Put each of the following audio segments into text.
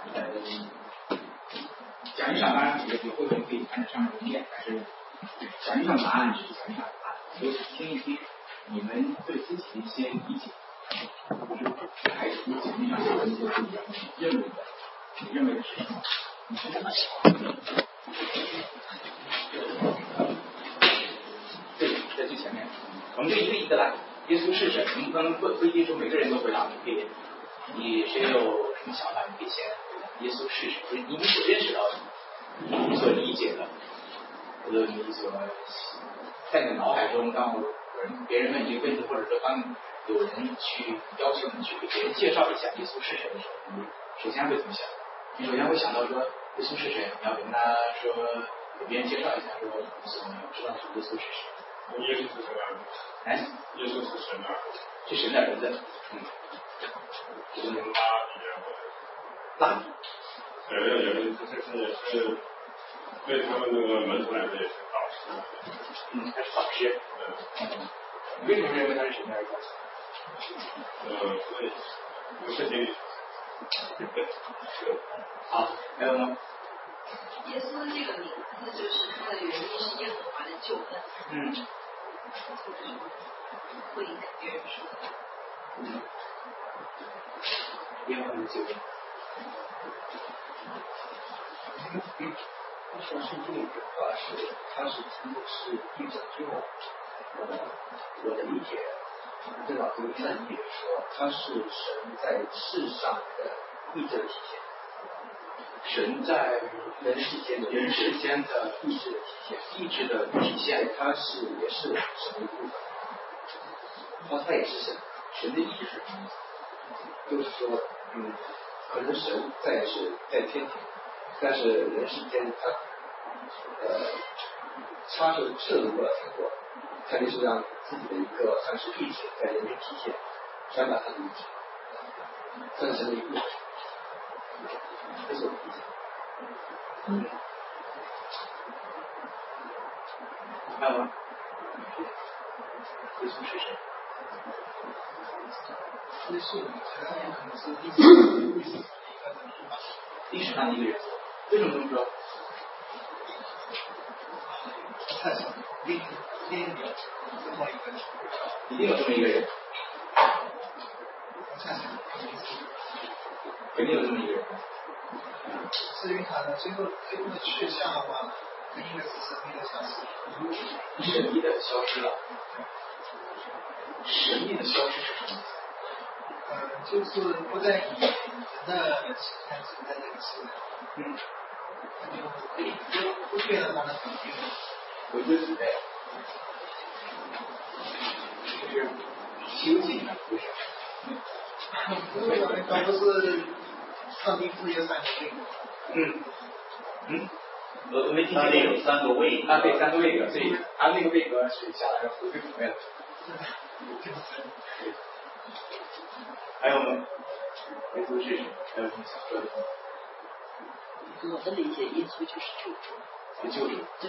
讲义上当然有会可以看得上文件，但是讲义上答案只是讲义上答案，都是听一听你们对自己的一些理解，还是讲义上的文件你认为的是什么？对，在最前面，我们就一个一个来。耶稣是谁？我们可能不一定说每个人都回答，你谁有什么想法，你可以先回答。耶稣是谁？就是你所认识到的，你所理解的，或者你所在你的脑海中，当别人问这个问题，或者说当有人去要求你去给别人介绍一下耶稣是谁的时候，你首先会怎么想？你首先会想到说耶稣是谁？你要跟他说，给别人介绍一下，说你所知道的耶稣是谁？ 耶稣是神的儿子。 哎， 耶稣是神的儿子。 是神的儿子。 是拉比拉比。 是对他们那个门徒来说也是导师。 他是导师。你为什么认为他是神的儿子？ 不是经历。 好，还有呢？ 耶稣的这个名字就是他的原因是耶和华的救恩。会跟别人说的。 耶和华的救恩。 说圣经里的话是，它是经过是地震之后，我的理解，对吧？有一案例说，它是神在世上的意志的体现。 神在人世间的意志的体现， 它是也是神的一部分。它也是神的意志是什么？就是说，可能神在天庭，但是人世间他是摄入了很多，他就是让自己的一个算是意志在人间体现，传达他的意志，算是神的一部分。这是我的理解。 还有吗？耶稣是谁？ 耶稣可能是历史上的一个人，为什么这么说？ 太少，一定有这么一个人， 一定有这么一个人，肯定有这么一个人。 至于他的最后的去向的话，应该是神秘的消失。 神秘的消失了。神秘的消失是什么？ 就是不再以人的形态存在这个世界。就忽略了他的本性。 回归自备。就是修行的故事。 他不是上帝自有三个位格。 我没听清。 上帝有三个位格。 对，3个位格，所以他那个位格是下来回归主位了。还有吗？耶稣是谁？还有什么想说的？ 我的理解，耶稣就是救主。 是救主。 对。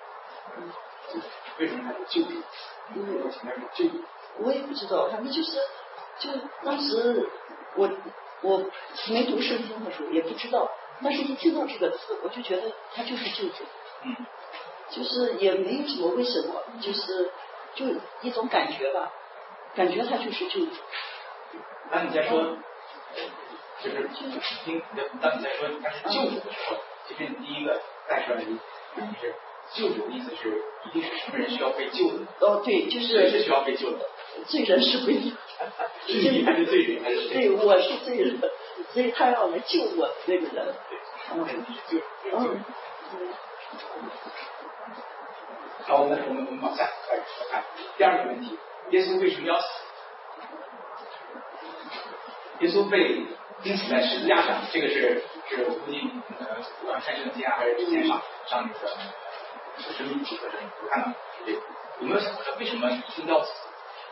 为什么他是救主？因为我前面是救主。 我也不知道，反正就当时我没读圣经的时候也不知道，但是一听到这个词，我就觉得他就是救主。就是也没有什么为什么，就一种感觉吧，感觉他就是救主。 当你在说，就是当你在说他是救主的时候，其实你第一个带出来的是救主的意思是一定是什么人需要被救的。 对，就是谁是需要被救的？ 罪人是不一样。 是你还是罪人还是谁？ 对，我是罪人，所以他要来救我这个人。 好，我们往下开始看第二个问题：耶稣为什么要死？耶稣被钉死在十字架上，这个是我估计不管看圣经还是之前上那个生命体课程我看到这个，有没有想过他为什么一定要死？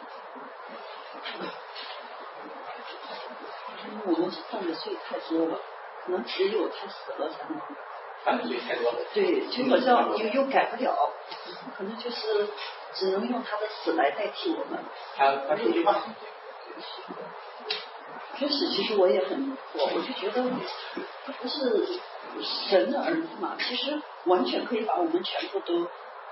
我们犯的罪太多了，可能只有他死了才能。 犯的罪太多了。对， 就好像又改不了，可能就是只能用他的死来代替我们。 他说一句话。 开始其实我也很疑惑，我就觉得他不是神的儿子嘛，其实完全可以把我们全部都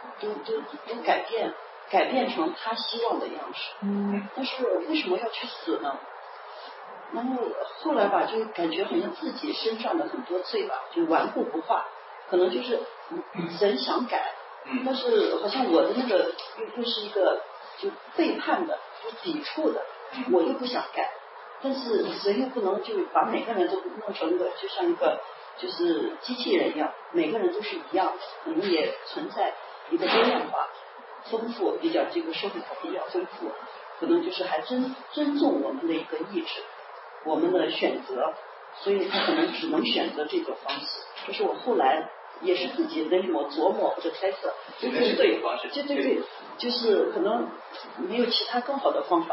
改变成他希望的样式。但是为什么要去死呢？然后后来吧，就感觉好像自己身上的很多罪吧，就顽固不化，可能就是神想改，但是好像我的那个又是一个就背叛的、就抵触的，我又不想改，但是神又不能就把每个人都弄成一个就像一个就是机器人一样，每个人都是一样的，可能也存在一个多样化、丰富，比较这个社会比较丰富，可能就是还尊重我们的一个意志。我们的选择，所以他可能只能选择这种方式。这是我后来也是自己的琢磨或者猜测， 这是对的方式。 对，就是可能没有其他更好的方法。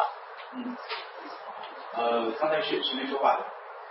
刚才是没说话的。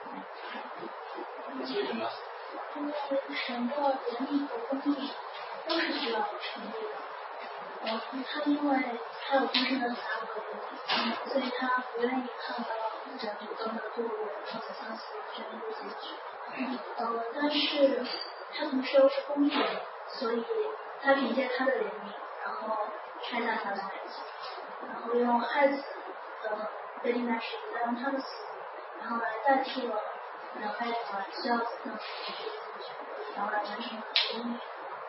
为什么？ 因为神的怜悯和公义都是需要成立的。他因为他有丰盛的慈爱和怜悯，所以他不愿意看到人不断的堕落，然后向死这样的结局。但是他同时又是公义的，所以他凭借他的怜悯，然后拆下他的孩子，然后用害死的被钉在十字架，用他的死，然后来代替了人类需要死的然后来完成了公义。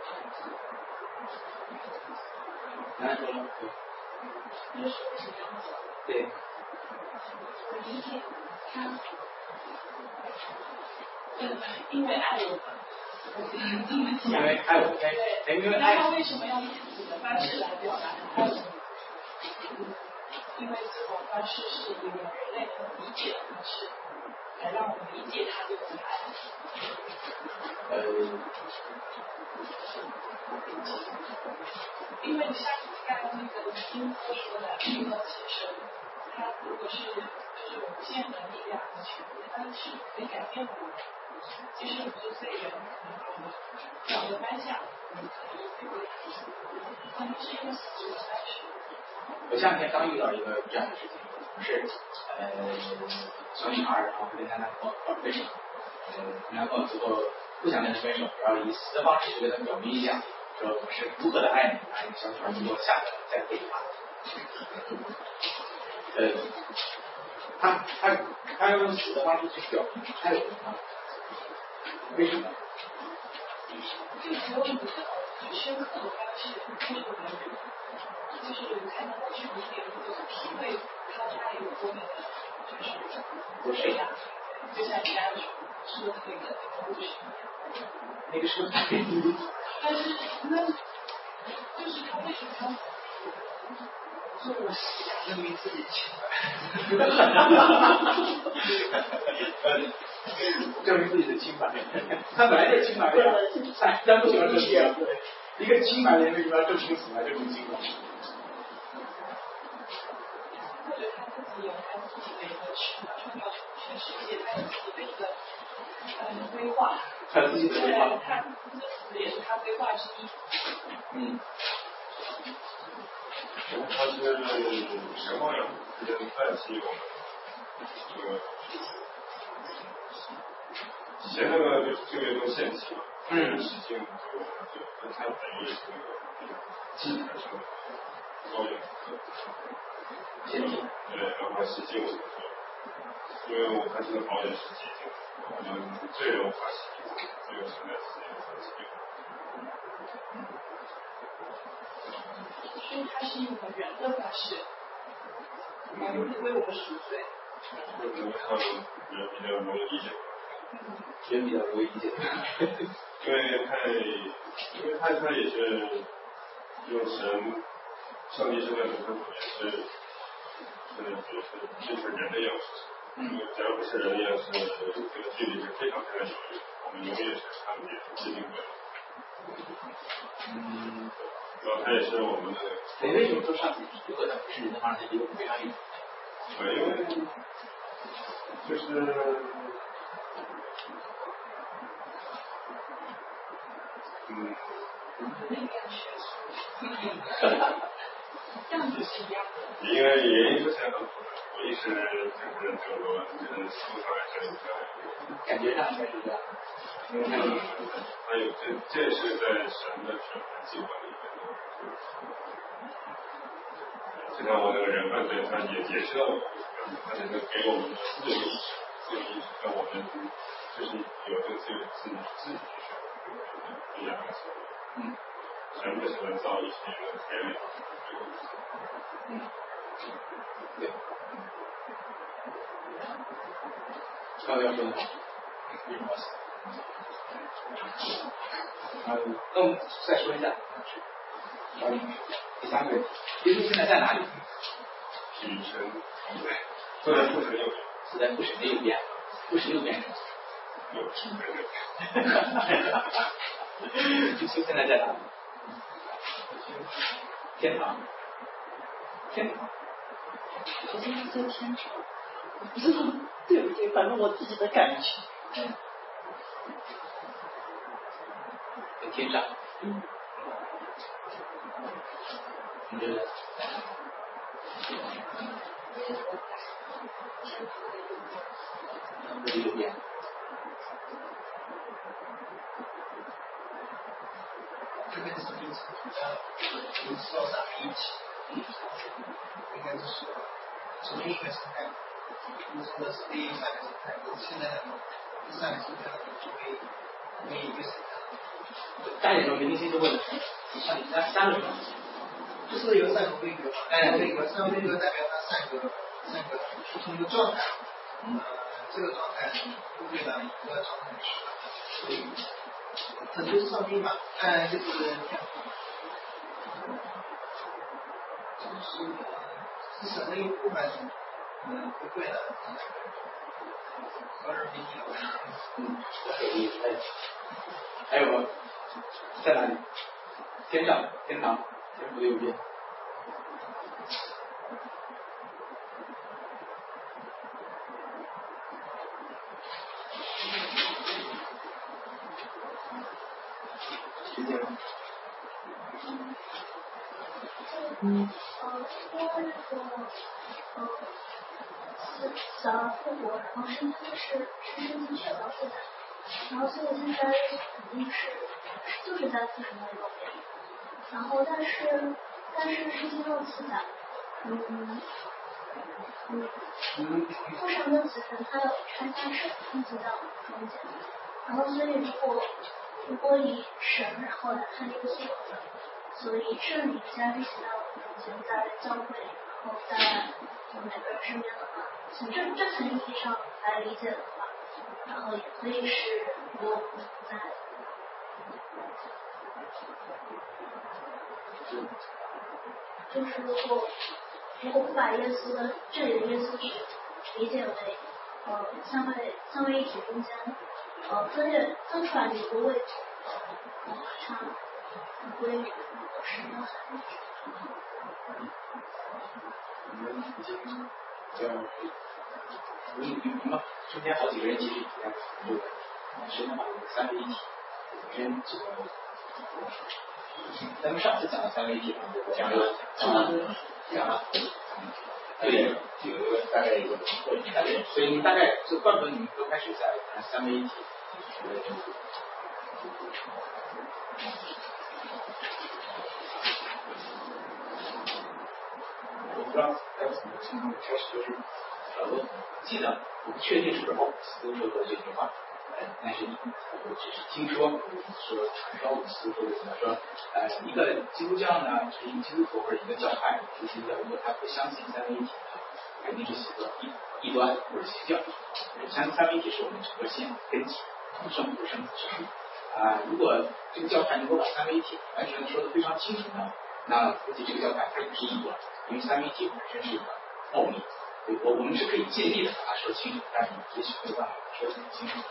难说了， 这是为什么要走？ 对。 我理解他，因为爱我们，我只能这么讲。 因为爱我们，对，因为爱。 那他为什么要以死的方式来表达他爱我们？因为这种方式是一个人类能理解的方式，来让我们理解他对我们的爱。因为像刚刚那个英哥说的，那个其实它如果是就是无限的力量和权利，它是可以改变我们的。其实就是对人找的方向，我们可以回归它。可能是一个死的方式。 我前两天刚遇到一个这样的事情，是小女孩，然后跟她男朋友分手，男朋友最后不想跟她分手，然后以死的方式就跟她表明一下，说我是如何的爱你，然后小女孩就落下来再回他。他要用死的方式去表明爱我们，为什么？ 这个时候你很深刻的方式，就是才能够去理解或者体会他有多么的，就是伟大。就像你刚刚说的那个故事， 那个是但是那就是他为什么要说我想证明自己清白， 证明自己的清白，他本来就是清白的呀，咱不喜欢这些。一个清白的人为什么要证明死来证明清白？ 或者他自己有他自己的一个创造全世界，他有自己的一个规划， 他有自己的规划， 他这个死也是他规划之一。 他是什么样？跟代替我们这个以前那个就有一种限期嘛，使劲就他等于是那个基本上高原限期，对，然后使劲我们说，因为我看这个保险是接近，我们最容易发现这个是在使劲。 所以它是一种人的方式，为我们赎罪。 人比较容易理解， 人比较容易理解， 因为他也是用上帝是在主上也是变成人的样式。假如不是人的样式，这个距离是非常非常遥远，我们永远是看不见、接近不了。然后他也是我们的。 你为什么说上帝如果他不是人的话，他离我们非常远？ 因为就是这样子是一样的。 原因是这样的，我一直就是这个书上来这里感觉上应该是这样。 还有这是在神的审判计划里面的。就像我那个人犯罪，他也解释了我们，他能够给我们的自由意识，让我们就是有这个自由自己去选不一样的事。神不是能造一些天理。 对。刚才说的好。那我们再说一下，第三个问题，耶稣现在在哪里？ 与神同在，坐在父神右边。 坐在父神的右边，父神右边。 有情人的。 耶稣现在在哪里？天堂。天堂。 好像是在天上，我不知道对不对，反正我自己的感觉。 在天上。你觉得？我的右边。 这边是名词跟烧散一起，应该是说从一个生态，你说的是第三个生态，现在第三个生态作为一个生态。 大点说，明星就问了，三个什么？ 就是有三个规格嘛，三个规格代表它三个不同的状态，这个状态不对到一个状态去，所以它就是上帝嘛，就是是神的一部分，不会的，而比你还有吗？在哪里？天上，天堂，天父的右边。时间吗？ 死而复活，然后身体是身体确保复杂，然后所以现在肯定是就是在父神的右边，然后但是是经过记载，父神跟子神他有拆下手冲击到中间，然后所以如果以神然后来看这个所有的，所以圣灵加入到中间，在教会，然后在我们每个人身边的话，从这层意义上来理解的话，然后也可以是我在。就是如果不把耶稣的这里的耶稣是理解为三位一体中间分出来的一个位置，它归于神的含义。 中间好几个人其实也在这个神的话三位一体，跟这个咱们上次讲的三位一体讲了，对，这个大概一个所以你大概就怪不得你们都开始在谈三位一体。我不知道还有什么情况开始就是我记得我不确定是不是奥古斯都说过这句话，但是我只是听说传说奥古斯说的怎么说，一个基督教呢，就是一个基督徒或者一个教派，一个基督教如果他不相信三位一体，肯定是写作异端或者邪教。相信三位一体是我们整个信仰根基，圣父、圣子、圣灵。如果这个教派能够把三位一体完全说得非常清楚呢，那估计这个教派它也是异端，因为三位一体本身是一个奥秘。我们是可以尽力的把它说清楚，但是也许没有办法说得很清楚。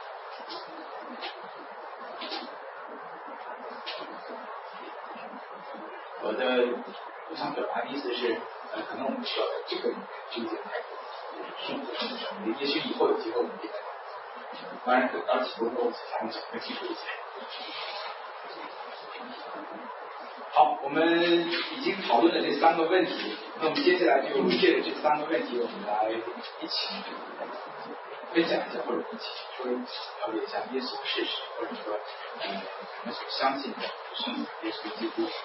我想表达的意思是，可能我们需要在这个里面纠结太多，圣父、圣子、圣灵，也许以后有机会我们可以再谈。当然，等到几步后，咱们讲的基础一些。 好，我们已经讨论了这3个问题，那我们接下来就借着这3个问题，我们来一起分享一下，或者一起说了解一下耶稣是谁，或者说我们所相信的圣子耶稣基督。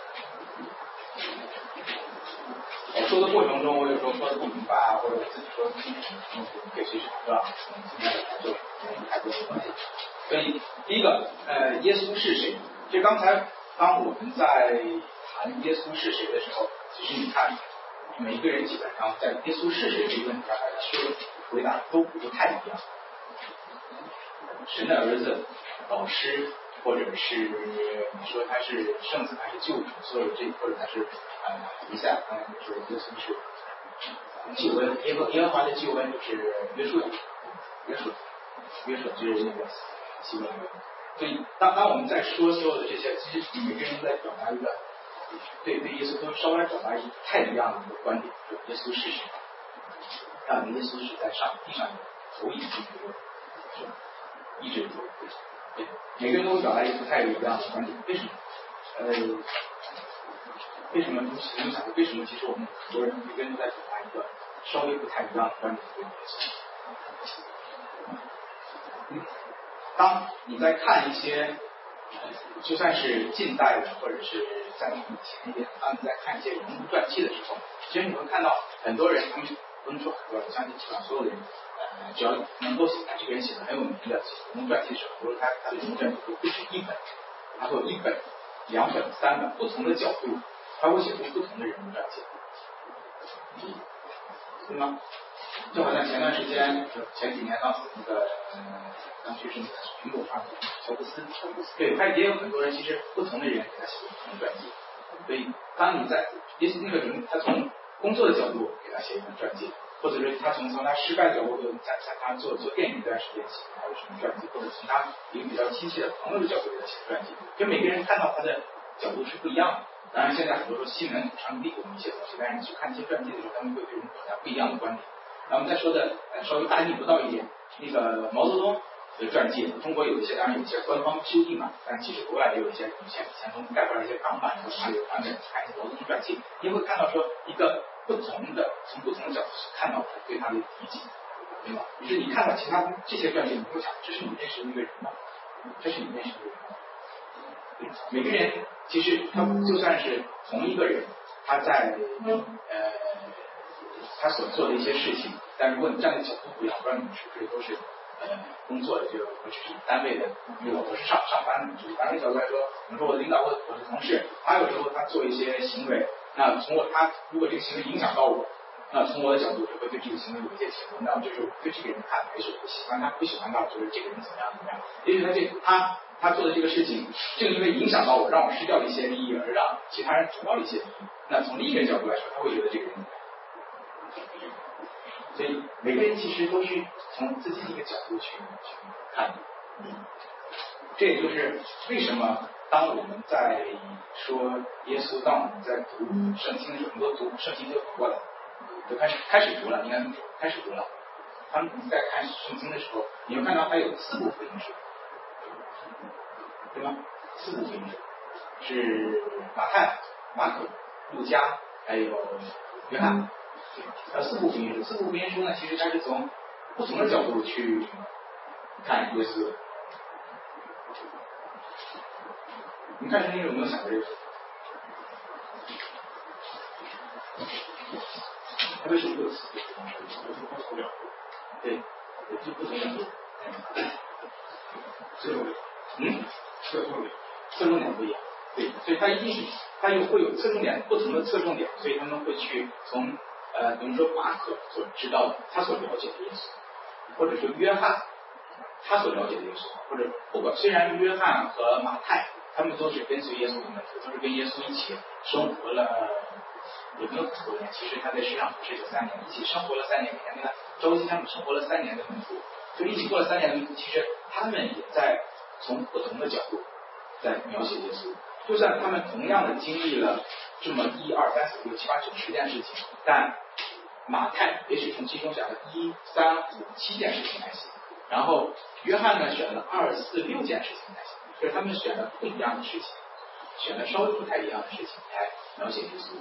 我说的过程中，我有时候说的不明白啊，或者我自己说的不清楚，可以随时打断，我们今天来做太多的关系。所以第一个，耶稣是谁？就刚才当我们在谈耶稣是谁的时候，其实你看每一个人基本上在耶稣是谁这个问题上来说回答都不太一样。神的儿子、老师，或者是你说他是圣子还是救主，所有这或者他是一下刚才说耶稣是救恩，耶和华的救恩就是约束就是那个希伯来文。所以当我们在说所有的这些，其实每个人在表达一个对耶稣都稍微表达一个太一样的一个观点，说耶稣是谁？让耶稣是在地上头一次一直做，对，每个人都会表达一个不太一样的观点。为什么？为什么？你想为什么？其实我们很多人每个人都在表达一个稍微不太一样的观点对耶稣。当你在看一些，就算是近代的，或者是再往前一点，当你在看一些人物传记的时候，其实你会看到很多人，他们不能说很多人，相信基本上所有的人，只要能够写这个人写的很有名的人物传记的时候，比如他的人物传记都不止一本，他会有1本、2本、3本不同的角度，他会写出不同的人物传记，对吗？就好像前段时间，前几年刚死那个刚去世那个苹果创始人乔布斯，对，他也有很多人，其实不同的人给他写不同的传记。所以，当你在也许那个人他从工作的角度给他写一本传记，或者是他从他失败的角度，在他做电影一段时间写他有什么传记，或者从他一个比较亲切的朋友的角度给他写传记，就每个人看到他的角度是不一样的。当然，现在很多说新闻传递我们一些东西，但是你去看一些传记的时候，他们会对人表达不一样的观点。然后再说的稍微大逆不道一点，那个毛泽东的传记，中国有一些当然有一些官方修订嘛，但其实国外也有一些以前从带过来一些港版和哪里有版本看一些毛泽东传记，你会看到说一个不同的从不同的角度看到对他的理解，对吧？就是你看到其他这些传记，你会想，这是你认识的那个人吗？这是你认识的人吗？每个人其实他就算是同一个人，他在他所做的一些事情，但如果你站的角度不一样，不知道你们是不是都是工作的，就或者是单位的，我是上班的，就是单位角度来说，比如说我的领导，我的同事，他有时候他做一些行为，那从他如果这个行为影响到我，那从我的角度就会对这个行为有一些体会，那就是对这个人看还是我喜欢他，不喜欢他，就是这个人怎么样。也许他做的这个事情，正因为影响到我，让我失掉了一些利益，而让其他人得到了一些利益。那从另一个角度来说，他会觉得这个人。所以每个人其实都是从自己一个角度去看，这也就是为什么当我们在说耶稣，当我们在读圣经的时候，很多读圣经就读过了，就开始读了，应该这么说，开始读了。当你在看圣经的时候，你会看到它有4部福音书，对吗？4部福音书是马太、马可、路加，还有约翰。4部福音书，4部福音书呢，其实它是从不同的角度去看耶稣。你看圣经有没有想过这个？它为什么会有4部福音书？不同角度。对，就不同角度。侧重点不一样。对，所以它一定是它又会有侧重点，不同的侧重点，所以他们会去从比如说马可所知道的，他所了解的耶稣，或者说约翰他所了解的耶稣，或者不管虽然约翰和马太他们都是跟随耶稣的门徒，都是跟耶稣一起生活了，也没有很多年，其实他在世上不是有3年，一起生活了3年，每天跟他朝夕相处，生活了3年的门徒，就一起过了3年的门徒，其实他们也在从不同的角度在描写耶稣。就算他们同样的经历了这么1、2、3、4、6、7、8、9、10件事情，但马太也许从其中选了1、3、5、7件事情来写，然后约翰呢选了2、4、6件事情来写， 就是他们选了不一样的事情，选了稍微不太一样的事情来描写耶稣。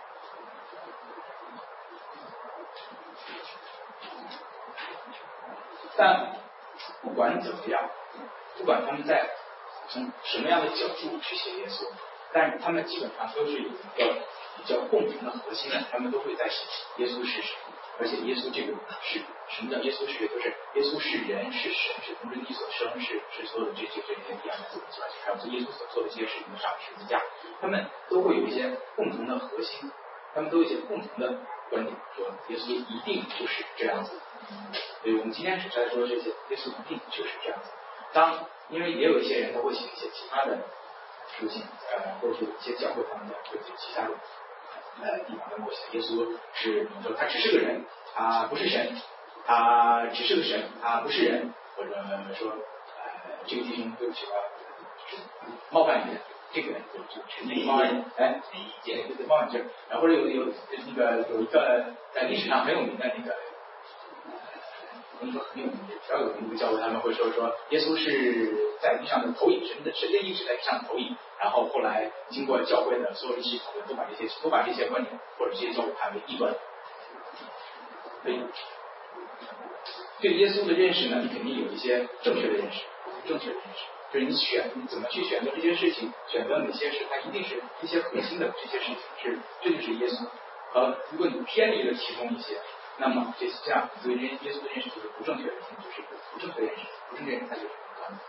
但不管怎么样，不管他们在从什么样的角度去写耶稣，但是他们基本上都是有一个比较共同的核心的，他们都会在写耶稣是谁，而且耶稣这个是什么叫耶稣是谁，就是耶稣是人是神是从人体所生是所有的这些第二次还有耶稣所做的这些事情上十字架，他们都会有一些共同的核心，他们都有一些共同的观点，说耶稣一定就是这样子。所以我们今天只是在说这些耶稣一定就是这样子。因为也有一些人他会写一些其他的书信，或者是一些教会他们的会写其他的地方的默写耶稣是，比如说他只是个人，他不是神，他只是个神，他不是人，或者说这个弟兄对不起冒犯你，这个人就陈立冒犯人，对冒犯这，然后或者有一个在历史上很有名的那个。不能说很有名，比较有名的教会，他们会说耶稣是在地上的投影，神的意志在地上的投影，然后后来经过教会的所有的一起讨论，都把这些观点或者这些教会判为异端。所以对耶稣的认识呢，你肯定有一些正确的认识，就是你怎么去选择这些事情，选择哪些是它一定是一些核心的这些事情，这就是耶稣。如果你偏离了其中一些，那么这样对耶稣的认识就是不正确的，就是不正确的认识，不正确的认识它就是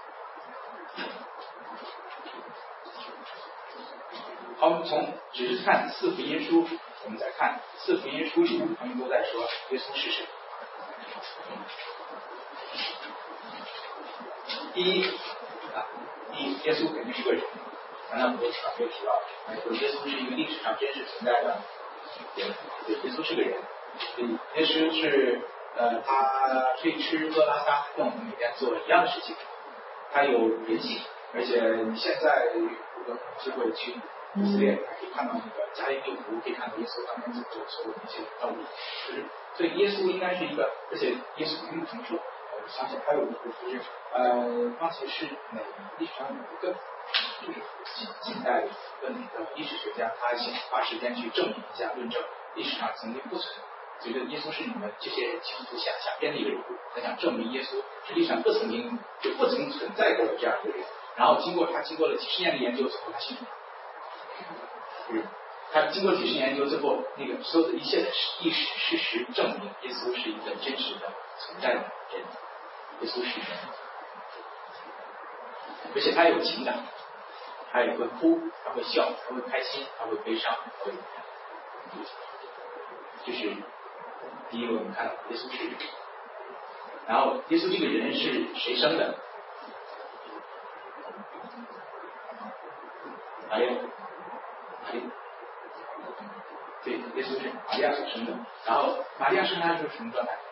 好，我们只是看四福音书，我们再看四福音书里，他们都在说耶稣是谁。第一，耶稣肯定是个人，刚才我们也提到，说耶稣是一个历史上真实存在的人，对，耶稣是个人。耶稣是他可以吃喝拉撒，跟我们每天做一样的事情，他有人性，而且你现在如果有机会去以色列，可以看到那个加利利湖，可以看到耶稣当年所做的一些道理，就是所以耶稣应该是一个，而且耶稣不用承受。想起还有一个就是当时是历史上有一个就是近代的哪个历史学家，他想花时间去证明一下论证历史上曾经不存在。觉得耶稣是你们这些人强图想编的一个人物，他想证明耶稣实际上不曾存在过的这样一个人。然后经过了几十年的研究之后，他信了。他经过几十年研究之后，那个所有的一切的历史事实证明耶稣是一个真实的存在的人，耶稣是人，而且他有情感，他也会哭，他会笑，他会开心，他会悲伤，他会就是第一个我们看到耶稣是人，然后耶稣这个人是谁生的？玛利亚，对，耶稣是玛利亚所生的。然后玛利亚生他是什么状态？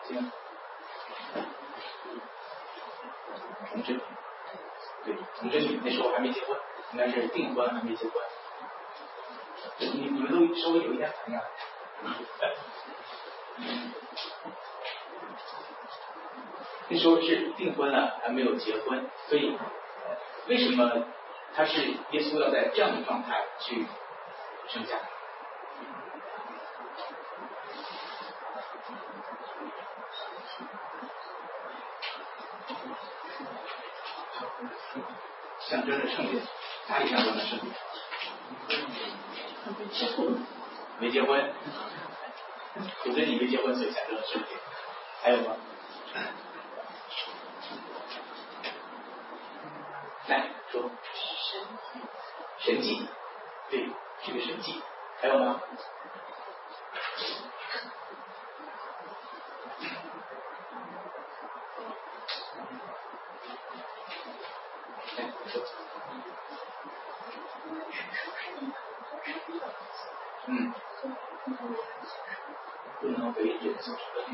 童贞，对，童贞女那时候还没结婚，应该是订婚还没结婚。你们都稍微有一点反应。那时候是订婚了，还没有结婚，所以为什么他是耶稣要在这样的状态去生下？象征着圣洁，哪里象征着圣洁？没结婚，有的你没结婚，所以象征着圣洁。还有吗？来说，神迹，对，是个神迹。还有吗？不能为人所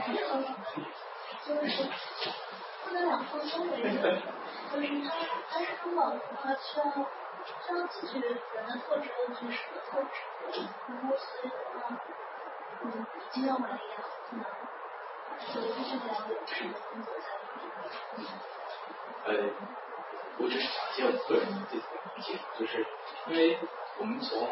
就是不能两方都为人，就是他是中保的话，需要自己人的特质和知识的特质，然后所以的话，经要玛利亚可能，所以必须得要有什么工作才能。 我只是讲一些我个人的自己的理解，就是因为我们从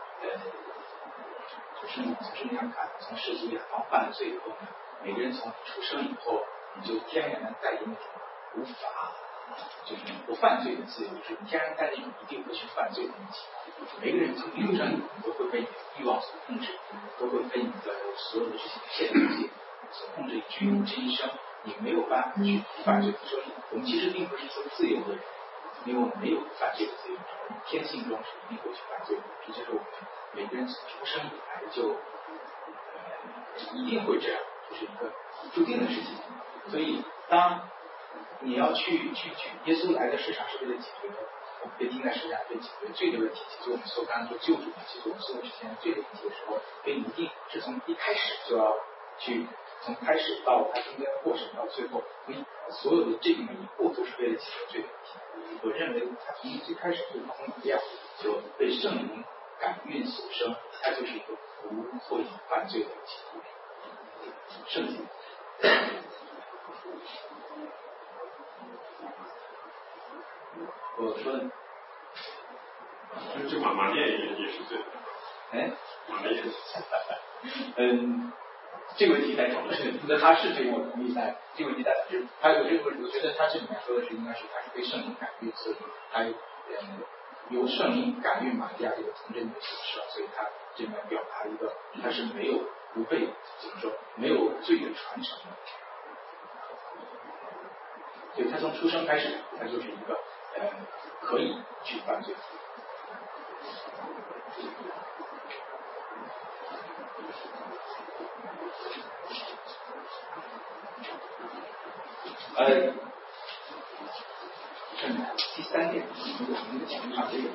生理上看，从世俗亚当犯罪以后呢，每个人从出生以后，你就天然的带有那种无法就是不犯罪的自由，就是天然带着一种一定会去犯罪的东西。每个人从一出生以后都会被你的欲望所控制，都会被你的所有的这些一切东西所控制，以至于你这一生你没有办法去不犯罪。所以我们其实并不是说自由的人，因为我们没有犯罪的自由，我们天性中是一定会去犯罪的，这就是我们每个人从出生以来就一定会这样，就是一个注定的事情。所以当你要去耶稣来到世上是为了解决被钉在十字架被解决罪的问题，解决我们所刚刚说救主，解决我们所有之前的罪的问题的时候，所以你一定是从一开始就要去从开始到它中间的过程到最后，所有的这每一步都是为了解决罪的问题。我认为他从最开始就从玛利亚就被圣灵感孕所生，它就是一个不会犯罪的基督圣经。我说的， 这玛利亚也是对的。 哎， 玛利亚。 这个问题在讨论，那他是对我同意在这个问题在就是还有这个问题，我觉得他这里面说的是应该是他是被圣灵感孕，所以他由圣灵感孕玛利亚这个童真的形式，所以他这里面表达一个他是没有不被怎么说没有罪的传承的，所以他从出生开始，他就是一个可以去犯罪。第三点，我们的讲义上也有。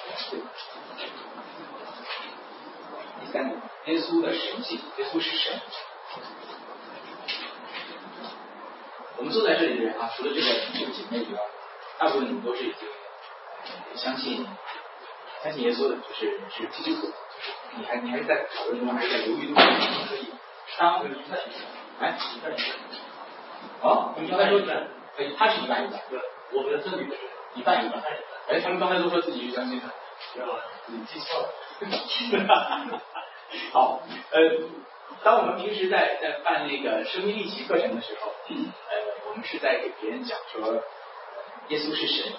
第三点，耶稣的神性，耶稣是神。我们坐在这里的人啊，除了这个姐妹以外，大部分你们都是已经相信耶稣的，是基督徒，就是你还是在讨论中，还是在犹豫中，所以当你刚才说他是一半一半，我们的证据是一半一半。他们刚才都说自己是相信的，你记错了。好，当我们平时在办那个生命力奇课程的时候，我们是在给别人讲说耶稣是神，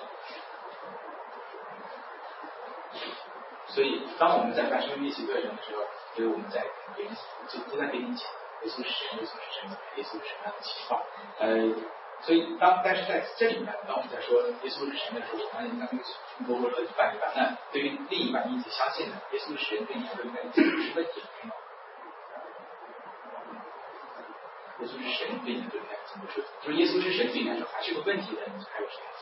所以当我们在办生命力奇课程的时候，所以我们在给人都在给你讲耶稣是神，耶稣是神，耶稣是什么样的情况，所以但是在这里面，当我们在说耶稣是神的时候，我们刚才波波说一半一半，那对于另一半一起相信的耶稣是神，对你来说应该是问题没有。耶稣是神对你来说应该怎么说？就是耶稣是神对你来说还是个问题的，你还有什么？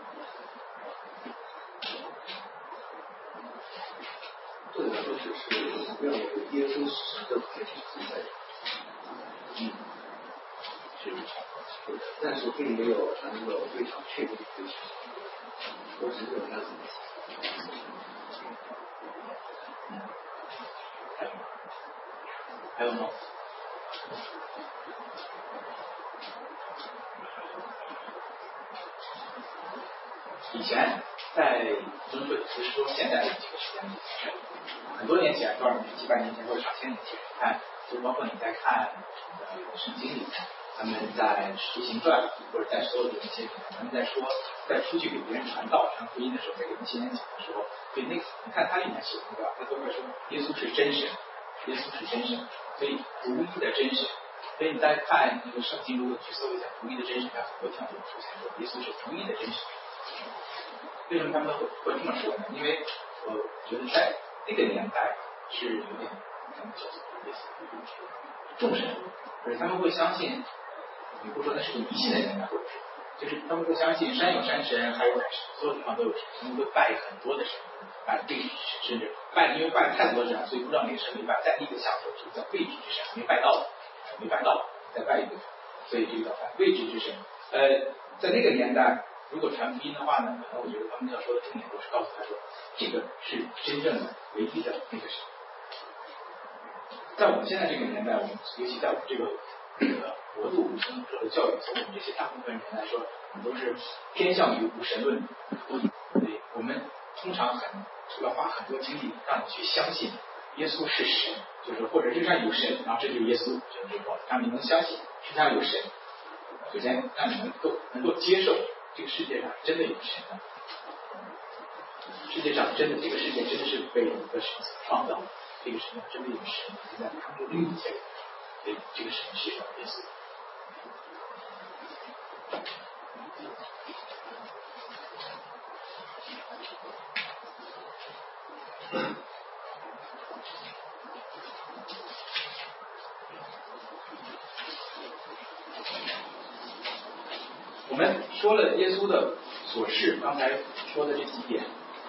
对我只是认为耶稣是神的具体存在。是，但是并没有能够非常确定的对象，我只有这样子的想法。 还有吗？以前在不是说现在的这个时间里，很多年前，多少几百年前或者上千年前，看就包括你在看圣经里面，他们在《使徒行传》或者在所有的一些他们在说在出去给别人传道传福音的时候，在给那些人讲的时候，对那个你看他里面写的，他都会说耶稣是真神，耶稣是真神，所以独一的真神。所以你在看那个圣经，如果去搜一下独一的真神，在很多地方就出现说耶稣是独一的真神。为什么他们会这么说呢？因为我觉得在那个年代是有点他们叫做众神，就是他们会相信，你不说那是个迷信的年代，或者是就是他们会相信山有山神，海有海神，所有地方都有神，他们会拜很多的神，拜位置之神，甚至拜因为拜太多神了，所以不知道哪个神没拜，在那个下头就叫位置之神，没拜到，再拜一个，所以这个叫位置之神。在那个年代。如果传福音的话呢，可能我觉得他们要说的重点都是告诉他说，这个是真正的唯一的那个神。在我们现在这个年代，我们尤其在我们这个国度无神论者的教育，从我们这些大部分人来说，我们都是偏向于无神论。对，我们通常要花很多精力让你去相信耶稣是神，就是或者世上有神，然后这就是耶稣，就是让你能相信世上有神。首先让你能够接受这个世界上真的有神的，世界上真的这个世界真的是被一个神创造的，这个世界上真的有神在康住这一切，所以这个神是耶稣。我们说了耶稣的所事，刚才说的这几点，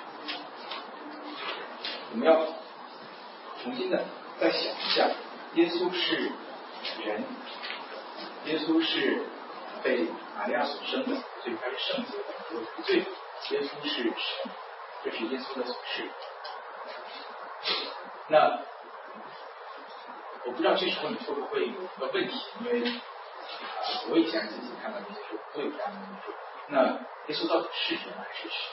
我们要重新的再想一下，耶稣是人，耶稣是被玛利亚所生的，所以他是圣洁的，有无罪。耶稣是神，这是耶稣的所事。那我不知道这时候你会不会有一个问题，因为我以前自己看到这些书都有这样的问题。那耶稣到底是人还是神？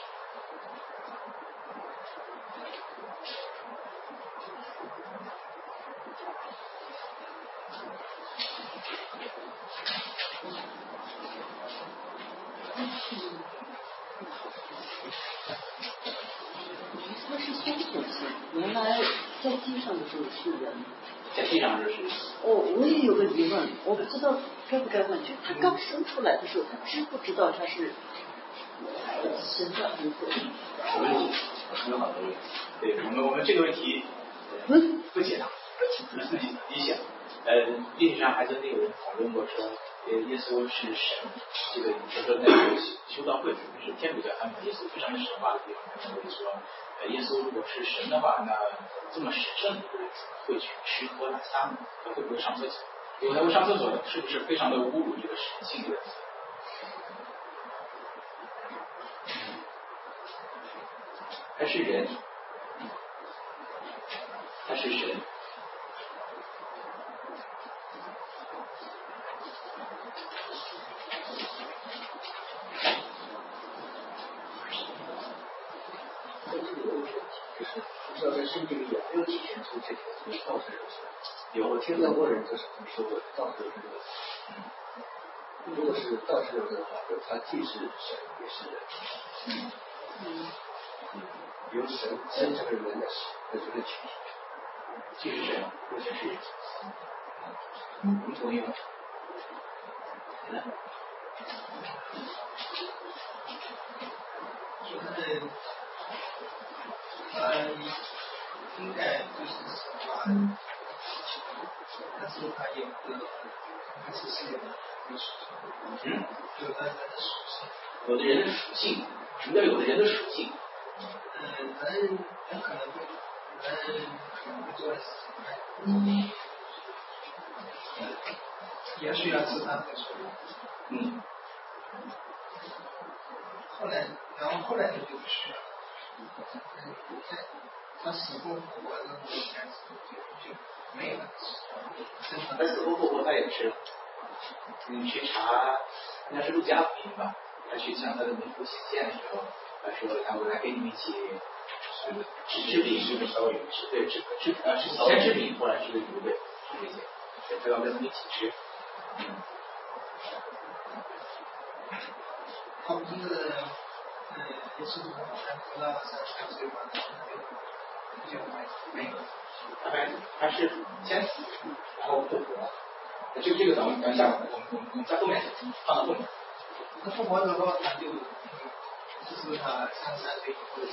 他是双属性，原来在地上的时候是人， 在地上就是我也有个疑问，我不知道该不该问，就他刚生出来的时候，他知不知道他是神的儿子？ 很好的问题。对，我们这个问题不解答，你自己想。历史上还曾经有人讨论过说，耶稣是神，这个就说在修道会是天主教他们把耶稣非常神话的地方，他们会说，耶稣如果是神的话，那这么神圣的一个人会去吃喝拉撒呢？他会不会上厕所？如果他会上厕所，是不是非常的侮辱这个神性的？他是人，他是神。 就是在圣经里有没有体现出这个造神的事？ 有， 我听到过人就是这么说过，造神这个。如果是造神的话，他既是神也是人。由神生成人的这个体系， 既是神，又是人。你同意吗？ 就是应该就是神话，但是他有个还是有个属性，有的人的属性， 有的人的属性，什么叫有的人的属性？ 人可能会做的事情，也许要是他会说，后来他就不需要，他死后复活的就没有了。 他死后复活他也吃了。你去查，应该是路加福音吧？他去向他的门徒显现的时候，他说：“我来跟你们一起治病，是个稍微是对先治病，后来是个鱼对，是这些，他要跟他们一起吃。” 他不是也是活到30岁吧？就没有。 他是先死，然后复活。这个咱们下会我们在后面放到后面。 那复活的话，他就是他33岁以后，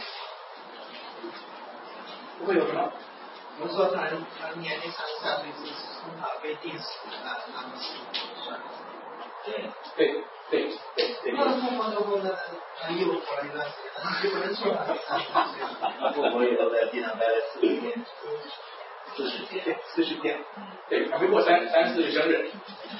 不会有什么？ 我说他年龄33岁是从他被钉死那个时候算。 对。 那复活的话呢，他又活了一段时间，就不能说他33岁。 复活以后在地上待了40天。 40天，对，还没过34岁生日。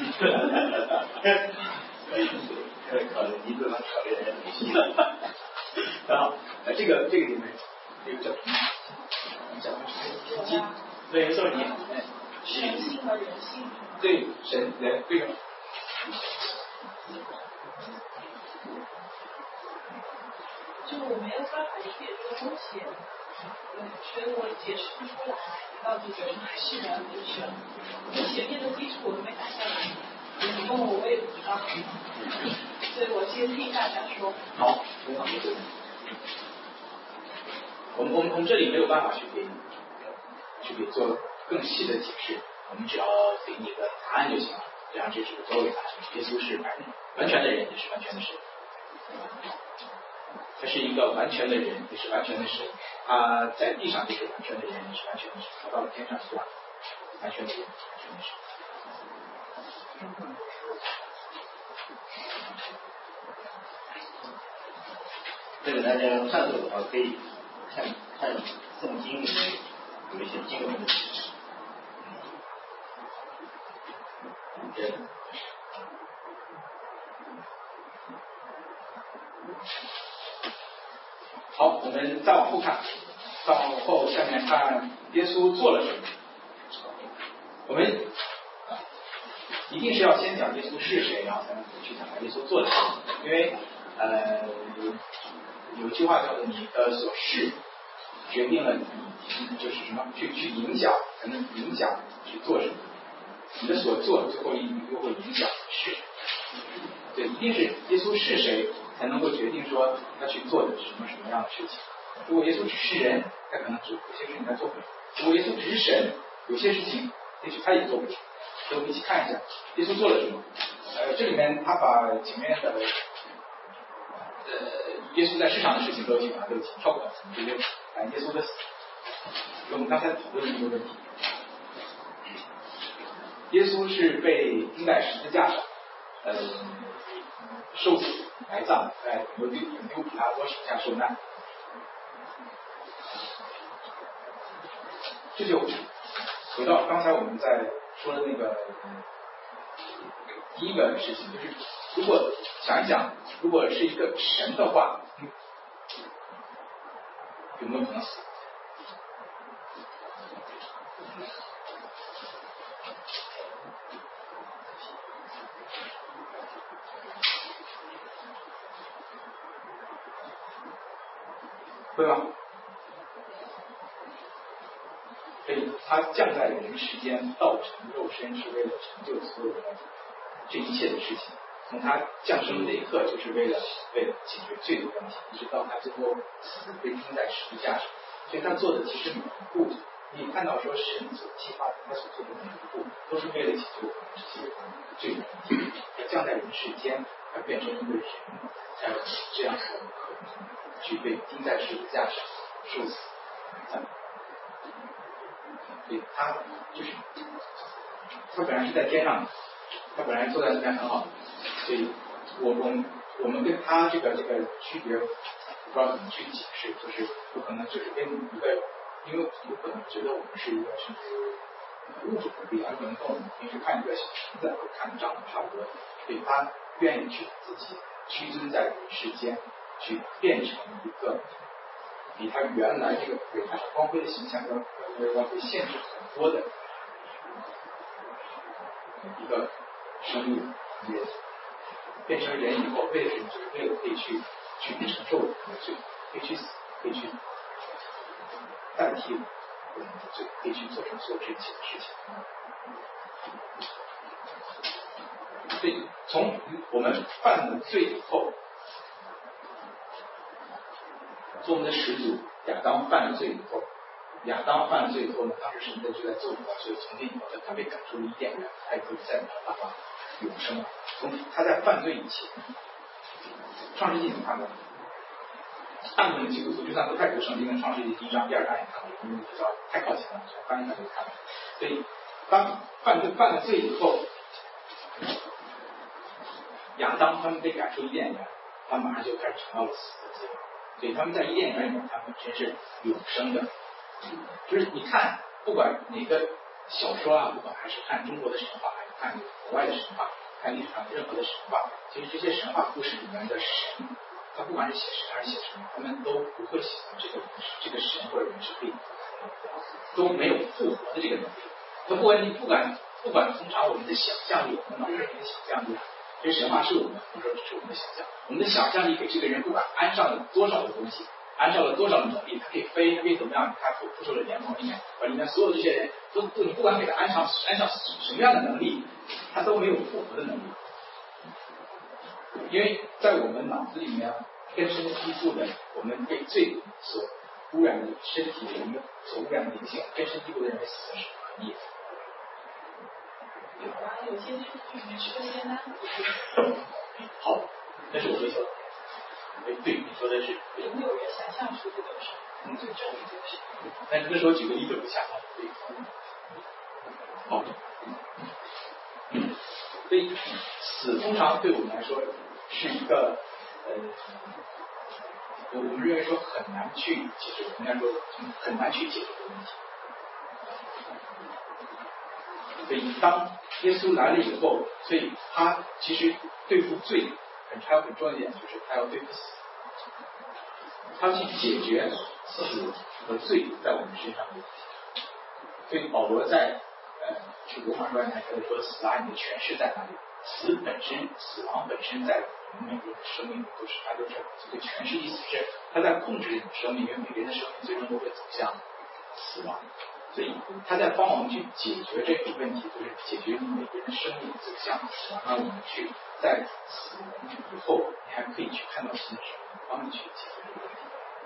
考虑你不能考虑人家女性。 然后这个里面这个叫什么？叫金，对，说你， 神性和人性。 对，神人对。 就我没有办法理解这个东西，所以我解释不出来到底这是人还是神。我前面的基础我都没打下来，你问我也不知道，所以我先听大家说。 好，非常对。我们这里没有办法去给做更细的解释，我们只要给你个答案就行了，这样这是个标准答案。耶稣是完全的人，也是完全的神。他是一个完全的人，也是完全的神。他在地上就是完全的人，也是完全的神。他到了天上是完全的人，完全的神。 这个大家看懂的话，可以看圣经里面有一些经文的启示。对。 好，我们再往后看，再往后下面看耶稣做了什么。我们一定是要先讲耶稣是谁，然后才能去讲耶稣做了什么。因为有一句话叫做你的所是决定了你就是什么，去影响，才能影响去做什么。你的所做最后又会影响是。对，一定是耶稣是谁才能够决定说他去做的什么样的事情。如果耶稣只是人，他可能有些事情他做不了；如果耶稣只是神，有些事情也许他也做不了。所以我们一起看一下耶稣做了什么。这里面他把前面的耶稣在世上的事情都跳过了，直接把耶稣的死，我们刚才讨论的一个问题。耶稣是被钉在十字架上，受死埋葬，在牛比拉多手下受难。这就回到刚才我们在说的那个第一个事情，就是如果想一想，如果是一个神的话，有没有可能死？会吗？所以他降在人世间，道成肉身，是为了成就所有的这一切的事情。从他降生那一刻，就是为了解决罪的问题，一直到他最后死被钉在十字架上。所以他做的其实每一步，你看到说神所计划的，他所做的每一步，都是为了解决我们这些罪的问题。他降在人世间，他变成一个人，才有这样的可能去被钉在十字架上受死。对，他就是他本来是在天上的，他本来坐在那边很好，所以我们跟他这个区别，不知道怎么去解释，就是不可能就是跟一个，因为有可能觉得我们是一个甚至物种的不一样，可能跟我们平时看一个小虫子或者看长得差不多，所以他愿意去把自己屈尊在人世间，去变成一个比他原来这个伟大光辉的形象要被限制很多的一个生命，也变成人以后，为了什么？就是为了可以去承受我们的罪，可以去死，可以去代替我们的罪，可以去做成所有这些的事情。所以从我们犯了罪以后，做我们的始祖亚当犯了罪以后，呢，当时神就在咒诅他，所以从那以后他被赶出了伊甸园，他也不再没有办法永生了。从他在犯罪以前，创世纪你看过？大部分的基督徒就算不太读圣经的，创世纪第1章、第2章也看过，因为比较太靠前了，翻一下就看了。所以当犯了罪以后，亚当他们被赶出伊甸园，他马上就开始尝到了死的滋味。所以他们在伊甸园里面，他们本身是永生的。就是你看，不管哪个小说啊，不管还是看中国的神话，还是看国外的神话，看历史上任何的神话，其实这些神话故事里面的神，他不管是写神还是写神，他们都不会写这个神或者人是可以都没有复活的这个能力。 它不管通常我们的想象力，我们脑子里面的想象力，这神话是我们，不说只是我们的想象，我们的想象力给这个人不管安上了多少的东西，安上了多少的能力，他可以飞，他可以怎么样？他复仇者联盟里面，里面所有这些人都你不管给他安上什么样的能力，他都没有复活的能力，因为在我们脑子里面根深蒂固的，我们被罪所污染的身体，我们所污染的灵性，根深蒂固的认为死是可逆的。 有些电视剧里面吃个仙丹。 好，那是我没说的。对，你说的是。 有没有人想象出这个是最正的这个事情？ 那时候举个例子不想了。好。所以死通常对我们来说是一个我们认为说很难去解决，应该说很难去解决的问题。所以当耶稣来了以后，所以他其实对付罪还有很重要一点，就是他要对付死，他去解决死和罪在我们身上的问题。所以保罗在去罗马书上说死啊，你的权势在哪里？死亡本身在我们每个人的生命里都是这个权势，意思是他在控制你的生命，因为每个人的生命最终都会走向死亡。所以他在帮我们去解决这个问题，就是解决你每个人的生命走向死亡，让我们去在死亡以后，你还可以去看到新的生命，帮你去解决这个问题。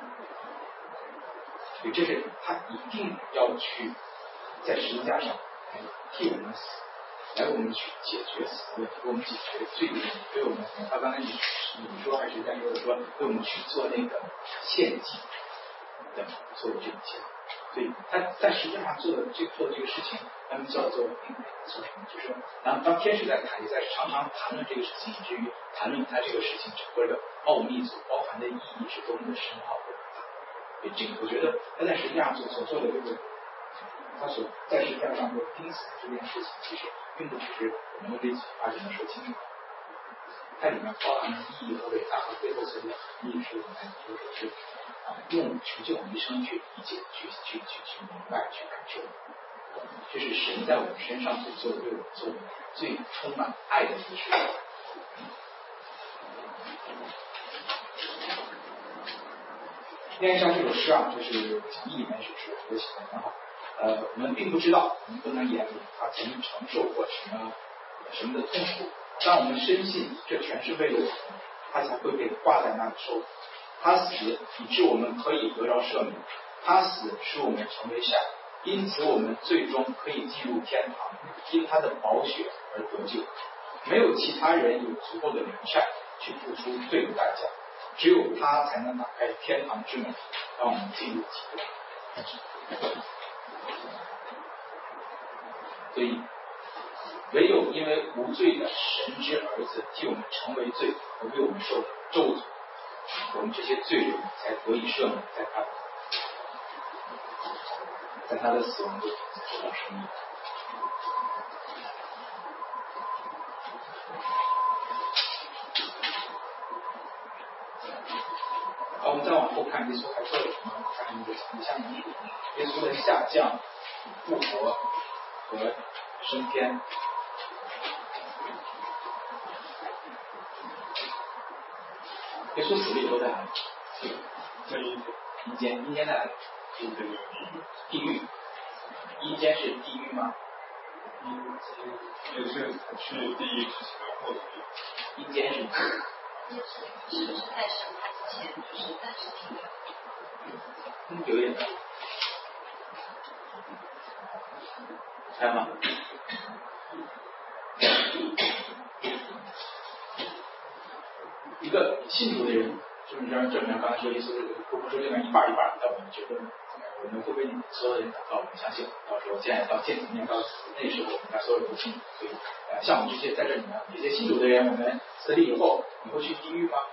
所以这是他一定要去在十字架上来替我们死，来我们去解决死的问题，为我们解决罪的问题，为我们他刚才你说还是在说为我们去做那个献祭的做这一切。所以他在实际上做的这个事情，他们叫做做什么？就是当天使在常常谈论这个事情，以至于谈论他这个事情整个的奥秘所包含的意义是多么的深奥和大。所以这个我觉得他在实际上所做的这个，他所在实际上做钉死的这件事情，其实并不只是我们可以把这么说清楚。它里面包含的意义和伟大和背后所有的含义是我们或者是用穷尽我们一生去理解、去明白、去感受。这是神在我们身上所做的，对我们做的最充满爱的一个事情。恋爱上这首诗啊，就是讲义里面是说我写的很好。我们并不知道，我们不能言语他曾经承受过什么的痛苦。当我们深信这全是为了我们，他才会被挂在那里受苦。他死以致我们可以得着赦免，他死使我们成为善，因此我们最终可以进入天堂，因他的宝血而得救。没有其他人有足够的良善去付出罪的代价，只有他才能打开天堂之门，让我们进入基督。所以唯有因为无罪的神之儿子替我们成为罪而为我们受咒诅，我们这些罪人才得以赦免，在他的死亡中得到生命。好，我们再往后看，耶稣还做了什么？看一个下面耶稣的下降、复活和升天。耶稣死了以后在哪里？ 在阴间。阴间在哪里？地狱。阴间是地狱吗？ 也是去地狱之前或者阴间是是不是在审判之前就是暂时停留？ 有点猜吗？一个信主的人，就是正常刚才说耶稣不说这个一半一半，但我们觉得我们会为所有人祷告，我们相信到时候现在到见主面到那时候，我们把所有人都信主。所以像我们这些在这里面有些信主的人，我们死了以后，你会去地狱吗？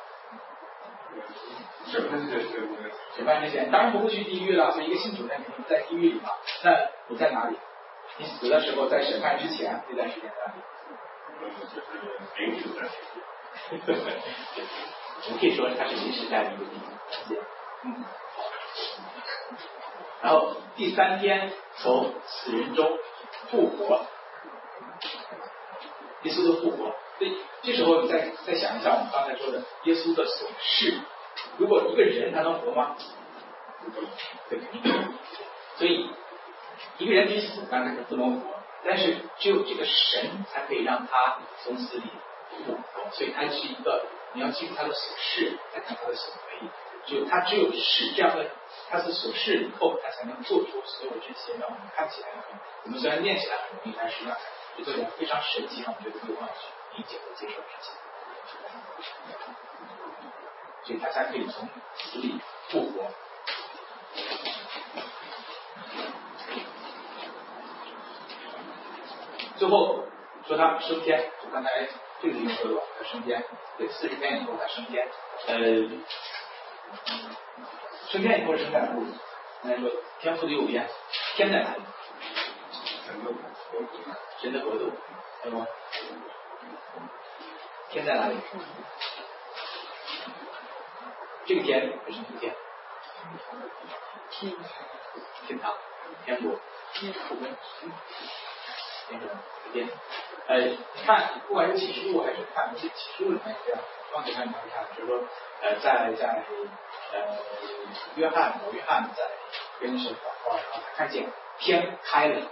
审判之前当然不会去地狱了，所以一个信主的人肯定在地狱里嘛。那你在哪里？你死的时候在审判之前那段时间在哪里？ 就是临时在我们可以说它是临时在的一个地方。然后第三天从死人中复活，耶稣的复活。所以这时候再想一下我们刚才说的耶稣的所事，如果一个人他能活吗？对，所以一个人必死，当然是不能活，但是只有这个神才可以让他从死里复活，所以他是一个，你要记住他的所事，再看他的所为。只有是这样的，他是所事以后，他才能做出所有这些让我们看起来我们虽然念起来很容易，但实际上是做点非常神奇让我们觉得没有办法去理解和接受的事情。所以他才可以从死里复活。最后说他升天，就刚才这个地方说的吧，他升天，对，40天以后他升天。升天以后是升在哪里？刚才说天父的右边，天在哪里？神的国度，还有吗？天在哪里？这个天还是哪个天？天堂，天国，天国。天，看，不管是启示录还是看启示录里面这样，忘记看哪里看，就是说，在约翰在跟神祷告，然后他看见天开了。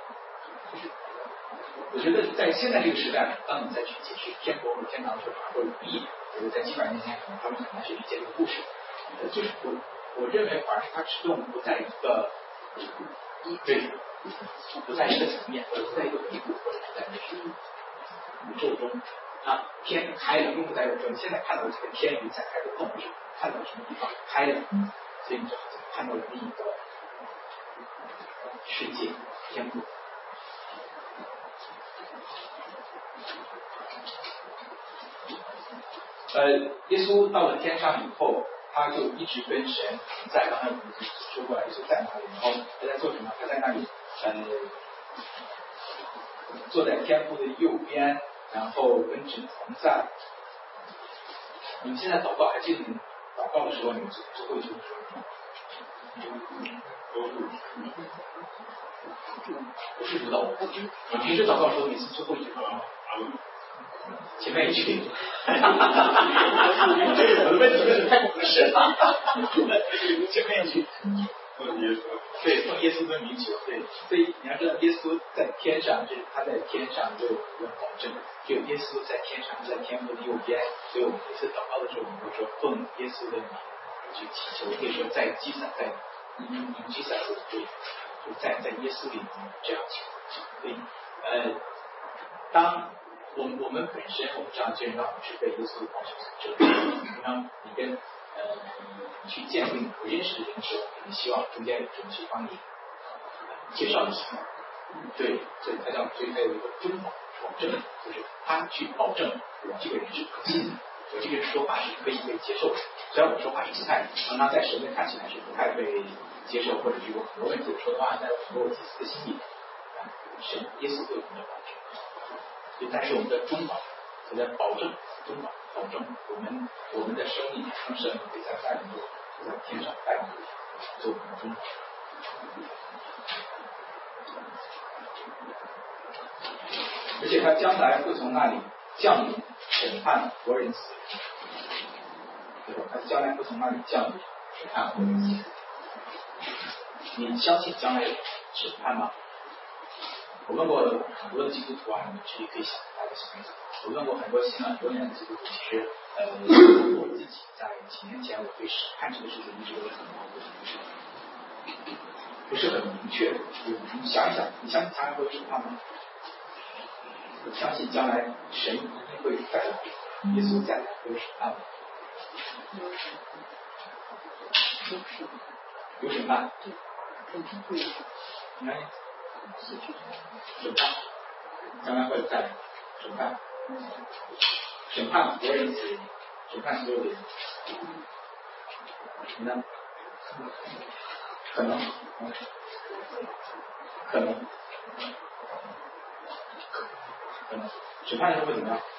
我觉得在现在这个时代，当你再去解释天国和天堂的时候，会容易。我觉得在几百年前，可能他们很难去理解这个故事。就是我认为，反而是它尺度不在一个对。不在一个层面，或者不在一个维度，或者不在一个宇宙中，天开了，并不代表说你现在看到的这个天宇在开个洞，是看到什么地方开了，所以你就好像看到了另一个世界天国。耶稣到了天上以后，他就一直跟神在，刚才我们说过了，耶稣在哪里，然后他在做什么？他在那里。坐在天父的右边，然后跟神同在。你们现在祷告，还记得你们祷告的时候，你们最后一句说什么？我是知道的。我平时祷告的时候，每次最后一句说什么？前面一句。我的问题是太不合适了。前面一句。对，奉耶稣的名求，对，所以你要知道，耶稣在天上，就是他在天上就有保证，只有耶稣在天上，在天父的右边，所以我们每次祷告的时候，我们都说奉耶稣的名去祈求，可以说在基撒，在基撒的对，就在耶稣里面这样求。所以当我们本身我们这样见到是被耶稣的保守所遮蔽，当你跟去建立你不认识的人的时候，你希望中间有人去帮你介绍一下，对，所以他有一个中保证，就是他去保证我这个人是可信的，我这个人说话是可以被接受的。虽然我说话一再常常在神面看起来是不太被接受，或者是有很多问题，我说的话在很多我自己的心里，神耶稣对我们的保证，所以但是我们的中保，我在保证中保。保证我们的生命丰盛，会在带领我，在天上带领我，做我们的中保。而且他将来会从那里降临审判活人死人，对吧？他将来会从那里降临审判活人死人。你相信将来有审判吗？我问过很多的基督徒啊，你自己可以想大家想一想。我问过很多信了很多年的基督徒，其实我自己在几年前，我对审判这个事情一直有很矛盾，不是很明确。你想一想，你相信他会审判吗？你相信将来神一定会再来，耶稣再来会审判吗？有审判？肯定会有。审判，将来会再来审判。审判活人死人，审判所有的人。你呢？可能，审判的时候会怎么样？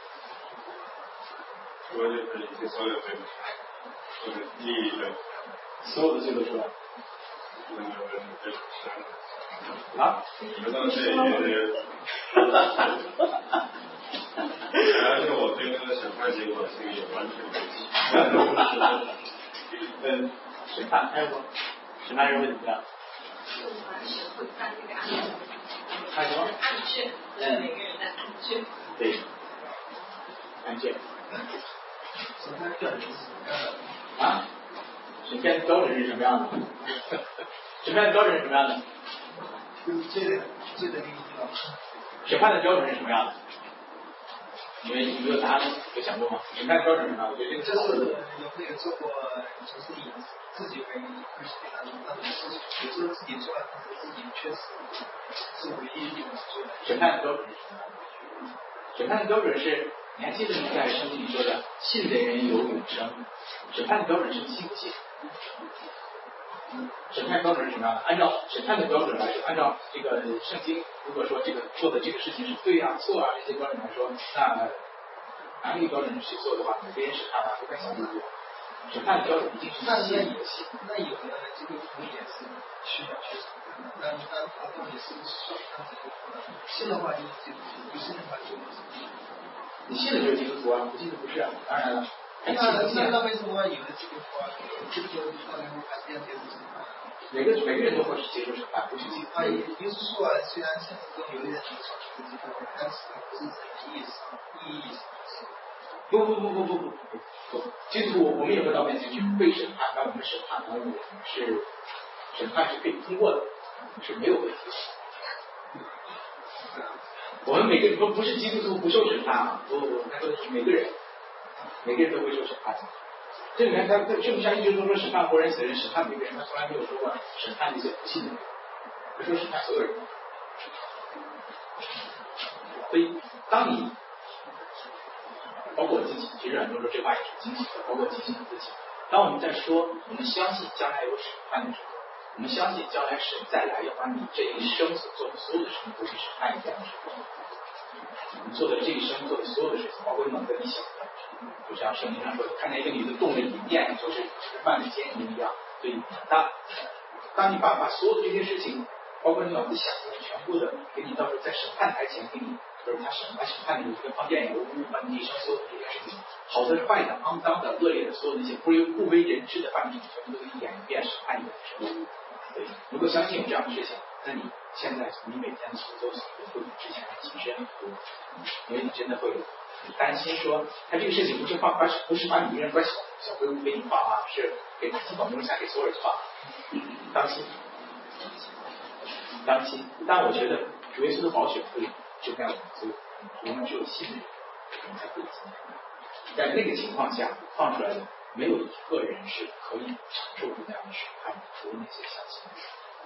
我就是一些所有罪，所有的利益的， 所有的罪都出来。 啊？ 你们到这里面，而且我对那个审判结果心里也完全没有。 审判还有吗？审判人会怎么样？ 神会颁这个案卷， 看什么？ 案卷，每个人的案卷。 对，案卷。 审判标准是什么样的？ 啊？审判标准是什么样的？审判的标准是什么样的？ 就是罪的那个地方。 审判的标准是什么样的？你们有没有答案？有想过吗？审判的标准是什么样的？我觉得这个就是有没有做过，就是你自己会那种事情，有时候自己做了，但是自己确实是唯一一种做的。 审判的标准是什么样的？审判的标准是，你还记得你在圣经里说的，信的人有永生。审判的标准是信不信？审判标准是什么样的？按照审判的标准来说，按照这个圣经，如果说这个做的这个事情是对啊、错啊这些标准来说，那哪一个标准是做的话，每个人审判都该相对多。审判的标准一定是信与不信。 那有的这个服务也是需要去审判的，那他到底是不是算他这个信的话就是基督徒，不信的话就不是。 你信的就是基督徒啊，不信的不是啊。当然了。 那为什么有的基督徒啊，这个到最后还是要接受审判？ 每个人都会接受审判，不是基督徒。 也就是说，虽然现实中有的人说是基督徒，但是他不是这个意义上是。 不，基督徒我们也会到面前去被审判，但我们审判我们是审判是可以通过的，是没有问题的。我们每个人都不是基督徒不受审判啊，不，那都是每个人都会受审判。这里面圣经上一直都说审判活人死人，审判每个人，他从来没有说过审判那些不信的人，他说审判所有人。所以当你包括我自己，其实很多时候这话也是惊喜的，包括提醒自己。当我们在说我们相信将来有审判的时候，我们相信将来神再来要把你这一生所做的所有的事情都去审判一遍的时候，你做的这一生做的所有的事情，包括猛的你想的，就像圣经上说的，看见一个女的动了一念，就是犯了奸淫一样。所以当你把所有的这些事情，包括你脑子想的，全部的给你到时候在审判台前给你，就是他审判你，就跟放电影，把你一生所有的这些事情，好的、坏的、肮脏的、恶劣的，所有那些不为人知的把你全部都给你演一遍、审判一遍的时候，对，如果相信有这样的事情，那你现在你每天所做所会比之前谨慎很多，因为你真的会担心说，他这个事情不是把你一个人关小鬼屋给你放啊，是给他基本不是想给所有人放，当心。但我觉得主耶稣的宝血会就在我们所有，我们只有信的人，我们才会信。在那个情况下放出来的，没有一个人是可以承受住那样的审判，除了那些相信的人。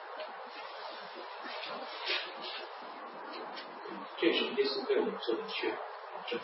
这也是耶稣为我们做的确保证。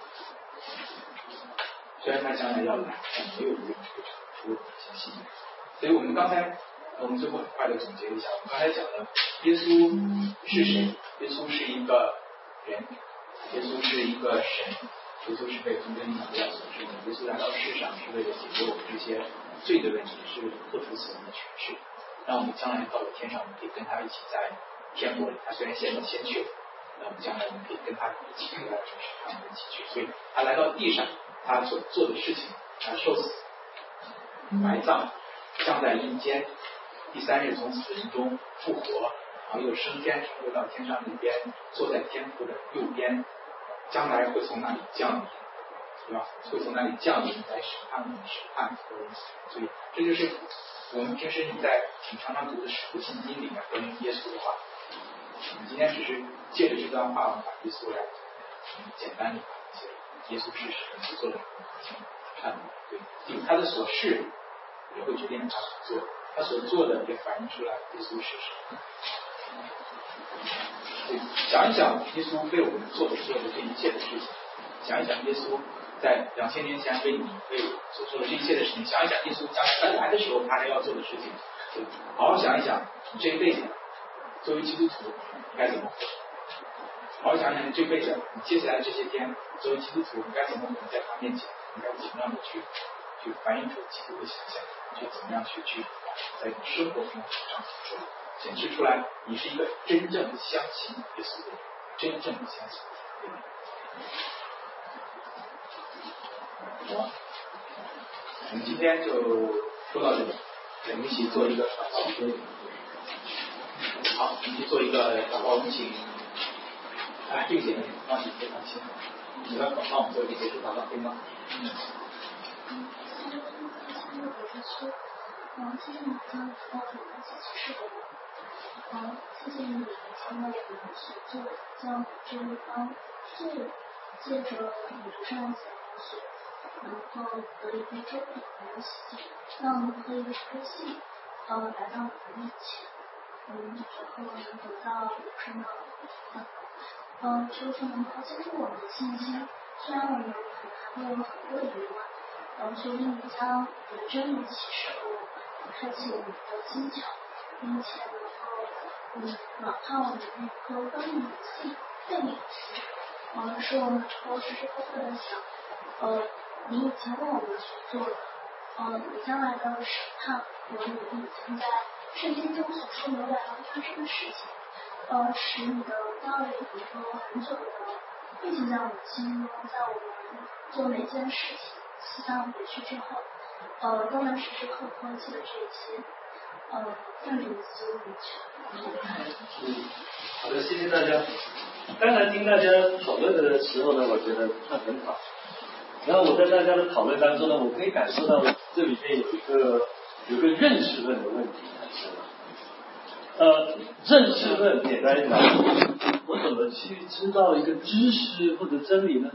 虽然他将来要来，但没有人会除了相信的人。所以我们刚才我们最后很快的总结一下，我们刚才讲的耶稣是谁？耶稣是一个人，耶稣是一个神，耶稣是被从真理所生的。耶稣来到世上是为了解决我们这些罪的问题，是为了破除死亡的权势，让我们将来到了天上，我们可以跟他一起在天国里。他虽然先去了，那我们将来我们可以跟他一起来到这个世上一起去。所以他来到地上，他所做的事情，他受死、埋葬、降在阴间，第三日从死人中复活，然后又升天，升入到天上那边，坐在天父的右边，将来会从那里降临，对吧？会从那里降临来审判我们，审判所有人。所以这就是我们平时你常常读的使徒信经里面关于耶稣的话。我们今天只是借着这段话，我们把耶稣来简单的把耶稣是谁，耶稣做了什么，看对他的所事也会决定他所做的。他所做的也反映出来耶稣是谁。对，想一想耶稣为我们做的这一切的事情，想一想耶稣在2000年前为所做的这一切的事情，想一想耶稣将来再来的时候他还要做的事情。对，好好想一想你这一辈子作为基督徒你该怎么活。好好想想你这辈子你接下来这些天作为基督徒你该怎么活在他面前，你该怎么样的去去反映出基督的形象，去怎么样去在生活中显示出来，你是一个真正相信耶稣的人，真正相信耶稣的人。好，我们今天就说到这里，我们一起做一个祷告。好，我们一起做一个祷告，我们请这个姐妹帮你非常辛苦，你来帮我们做一个结束祷告，可以吗？ 谢谢你将我们一起去世的我，谢谢你将我们所做将这一方借着你不善写东西，然后得一个周底的洗净，让我们可以开心来到你的面前，然后能得到永生的求主能够坚固我们的信心，虽然我们还会有很多的疑问，求你将你的真理启示给我们，开启我们的心窍，并且能够暖化我们那颗刚硬的心，被你的心，使我们能够时时刻刻的想，你以前为我们所做的，你将来的审判和你以前在圣经中所说的未来发生的事情，使你的道理能够很久的运行在我们心中，在我们做每件事情思想回去之后，都能时时刻刻记得这些，让你的心里去。 好的，谢谢大家。刚才听大家讨论的时候呢，我觉得那很好。然后我在大家的讨论当中呢，我可以感受到这里面有一个认识论的问题产生了。认识论简单讲，我怎么去知道一个知识或者真理呢？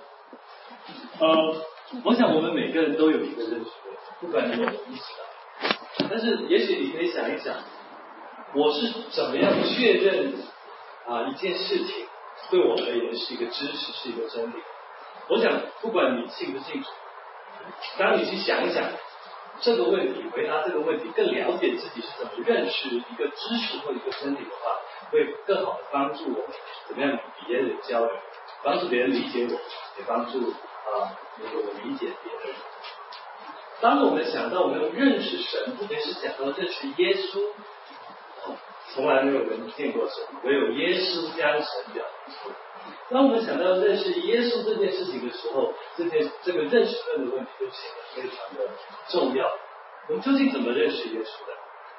我想我们每个人都有一个认识论，不管你有没有意识到。但是也许你可以想一想，我是怎么样确认一件事情对我而言是一个知识，是一个真理？我想不管你信不信主，当你去想一想这个问题，回答这个问题，更了解自己是怎么认识一个知识或一个真理的话，会更好的帮助我们怎么样与别人交流，帮助别人理解我，也帮助我理解别人。当我们想到我们要认识神，特别是想到认识耶稣，从来没有人见过神，唯有耶稣将神表明出来。当我们想到认识耶稣这件事情的时候，这个认识论的问题就显得非常的重要。我们究竟怎么认识耶稣的？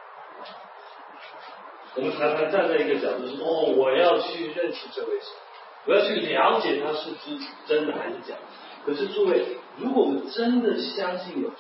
我们常常站在一个角度说，我要去认识这位神，我要去了解他是真的还是假的。可是诸位，如果我们真的相信有神，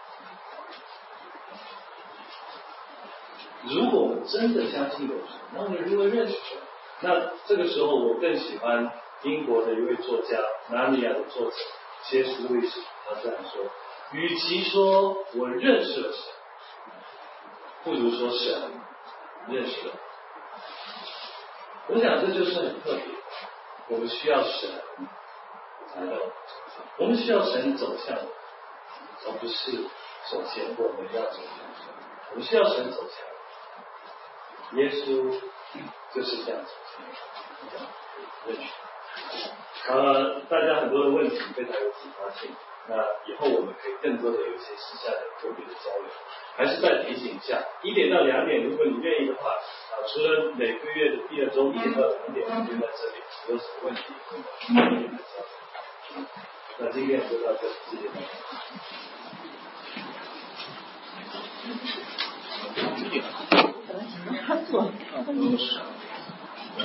如果我们真的相信有神，那我们如何认识神？那这个时候我更喜欢英国的一位作家纳尼亚的作者C.S. Lewis，他这样说：与其说我认识了神，不如说神认识了我。我想这就是很特别，我们需要神来到，我们需要神走向我，而不是首先我们要走向神。我们需要神走向我，耶稣就是这样走向我，认识。大家很多的问题非常有启发性，那以后我们可以更多的有一些私下的个别的交流。还是再提醒一下，1点到2点，如果你愿意的话，除了每个月的第2周1点到2点，我们就在这里，有什么问题可以跟我们交流。那今天就到这里，谢谢大家。 本来想让他做，